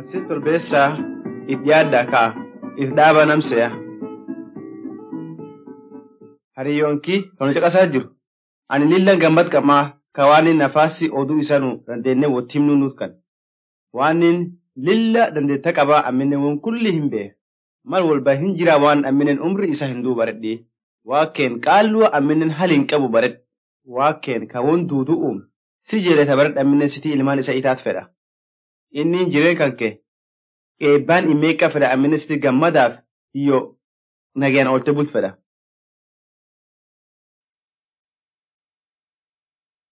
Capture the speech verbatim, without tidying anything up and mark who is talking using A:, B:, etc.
A: Barsiistuu Beessaa itti yaadda kaa itti dhaaba namseya. Hariyyoonki kan caqasaa jiru ani lilla gammad qamaa ka waan nafaasi oduu isanu dandeenne wottimnu nuut kan waan lilla dandeetta qabaa amminen won kulli hin beek mal walba hin jira waan amminen umri isa hin duu baredhi waakeen qaalluwa amminen hal hin qabu bared waakeen ka won duudu uum si jeeleta bared amminen sitii ilmaan isa itaat fedha inni jireen kanke eebbaan imeeqa fedha amminen sitii gammadaaf hiyyo nageen oolte bult fedha